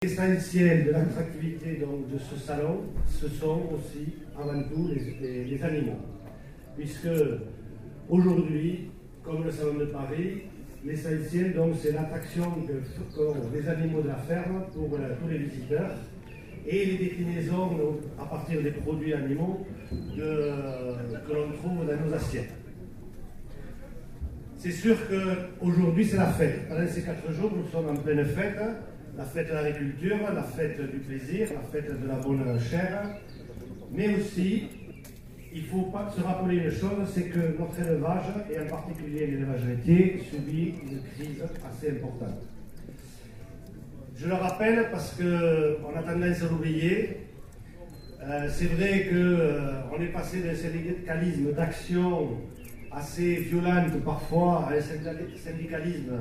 L'essentiel de l'attractivité de ce salon, ce sont aussi avant tout les animaux. Puisque aujourd'hui, comme le salon de Paris, l'essentiel c'est l'attraction qu'ont les animaux de la ferme pour tous les visiteurs et les déclinaisons à partir des produits animaux que l'on trouve dans nos assiettes. C'est sûr qu'aujourd'hui c'est la fête. Pendant ces 4 jours, nous sommes en pleine fête. La fête de l'agriculture, la fête du plaisir, la fête de la bonne chair. Mais aussi, il faut se rappeler une chose, c'est que notre élevage, et en particulier l'élevage laitier, subit une crise assez importante. Je le rappelle parce qu'on a tendance à l'oublier. C'est vrai qu'on est passé d'un syndicalisme d'action assez violente parfois à un syndicalisme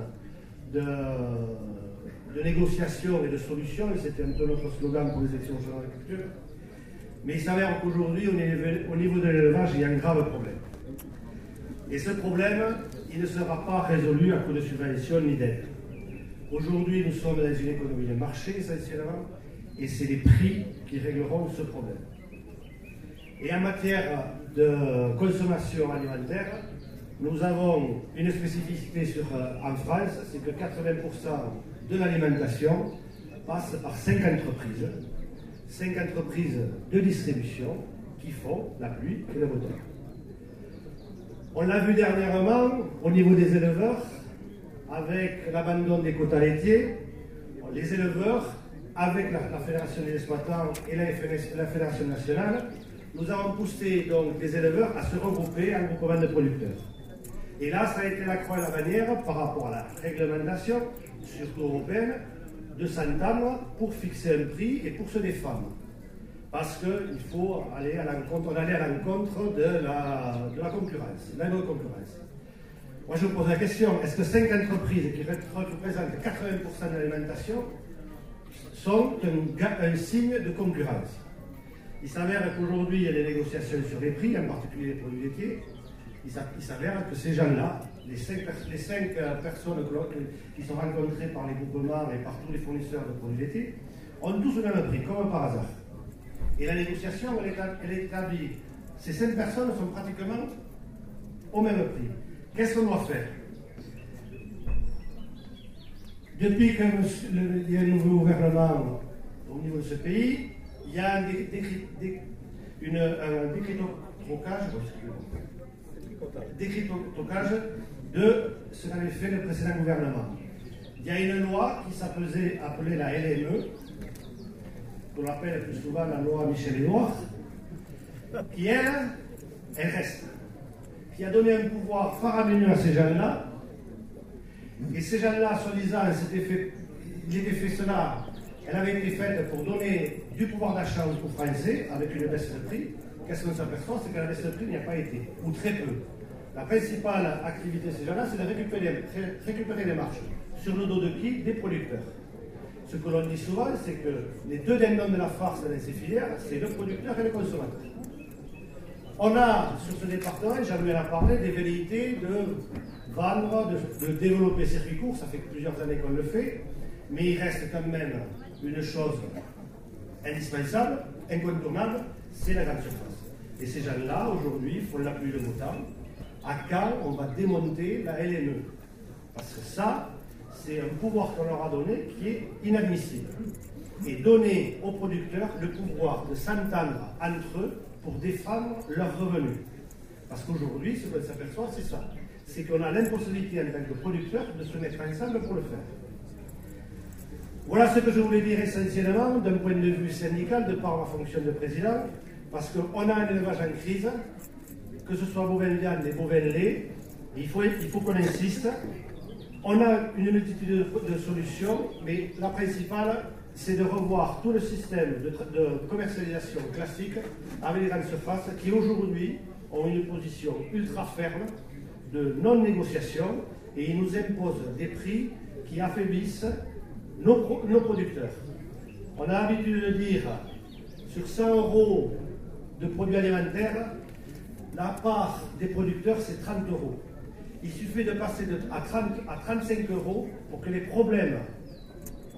de négociation et de solution, et c'était un peu notre slogan pour les élections sur l'agriculture. Mais il s'avère qu'aujourd'hui, au niveau de l'élevage, il y a un grave problème. Et ce problème, il ne sera pas résolu à coup de subvention ni d'aide. Aujourd'hui, nous sommes dans une économie de marché essentiellement, et c'est les prix qui régleront ce problème. Et en matière de consommation alimentaire, nous avons une spécificité en France, c'est que 80% de l'alimentation passe par 5 entreprises. 5 entreprises de distribution qui font la pluie et le beau temps. On l'a vu dernièrement au niveau des éleveurs, avec l'abandon des quotas laitiers. Les éleveurs, avec la Fédération des exploitants et la Fédération nationale, nous avons poussé donc les éleveurs à se regrouper en groupement de producteurs. Et là, ça a été la croix et la bannière par rapport à la réglementation, surtout européenne, de s'entendre pour fixer un prix et pour se défendre. Parce qu'il faut aller à l'encontre de la concurrence, de l'agro-concurrence. Moi, je vous pose la question, est-ce que 5 entreprises qui représentent 80% de l'alimentation sont un signe de concurrence? Il s'avère qu'aujourd'hui, il y a des négociations sur les prix, en particulier les produits laitiers. Il s'avère que ces gens-là, les 5 personnes qui sont rencontrées par les groupements et par tous les fournisseurs de produits laitiers, ont tous le même prix, comme par hasard. Et la négociation, elle est établie. Ces 5 personnes sont pratiquement au même prix. Qu'est-ce qu'on doit faire? Depuis qu'il y a un nouveau gouvernement au niveau de ce pays, il y a un décryptage de ce qu'avait fait le précédent gouvernement. Il y a une loi qui appelée la LME, qu'on appelle plus souvent la loi Michel-Édouard, qui elle reste, qui a donné un pouvoir faramineux à ces gens-là, et ces gens-là, soi-disant, elle avait été faite pour donner du pouvoir d'achat aux Français avec une baisse de prix. Qu'est-ce qu'on s'aperçoit? C'est que la baisse de prix n'y a pas été, ou très peu. La principale activité de ces gens-là, c'est de récupérer les marges. Sur le dos de qui? Des producteurs. Ce que l'on dit souvent, c'est que les deux dindons de la farce dans ces filières, c'est le producteur et le consommateur. On a, sur ce département, j'avais en parlé, des velléités de vendre, de développer circuit court. Ça fait plusieurs années qu'on le fait, mais il reste quand même une chose indispensable, incontournable, c'est la grande surface. Et ces gens-là, aujourd'hui, font la pluie de beau temps. À quand on va démonter la LME? Parce que ça, c'est un pouvoir qu'on leur a donné qui est inadmissible. Et donner aux producteurs le pouvoir de s'entendre entre eux pour défendre leurs revenus. Parce qu'aujourd'hui, ce qu'on s'aperçoit, c'est ça. C'est qu'on a l'impossibilité en tant que producteur de se mettre ensemble pour le faire. Voilà ce que je voulais dire essentiellement d'un point de vue syndical, de par ma fonction de président, parce qu'on a un élevage en crise, que ce soit bovin viande et bovin lait, il faut qu'on insiste. On a une multitude de solutions, mais la principale, c'est de revoir tout le système de commercialisation classique avec les grandes surfaces qui aujourd'hui ont une position ultra ferme de non-négociation et ils nous imposent des prix qui affaiblissent nos producteurs. On a l'habitude de dire, sur 100 € de produits alimentaires, la part des producteurs, c'est 30 €. Il suffit de passer à 35 € pour que les problèmes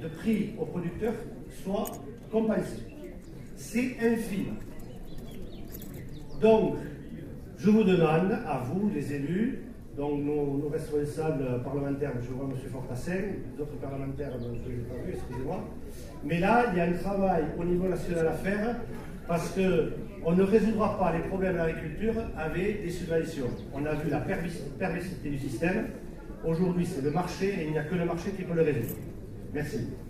de prix aux producteurs soit compensée. C'est infime. Donc, je vous demande, à vous, les élus, donc nos responsables parlementaires, je vois M. Fortassin, les autres parlementaires, je ne les ai pas vus, excusez-moi, mais là, il y a un travail au niveau national à faire, parce qu'on ne résoudra pas les problèmes de l'agriculture avec des subventions. On a vu la perversité du système. Aujourd'hui, c'est le marché, et il n'y a que le marché qui peut le résoudre. Merci.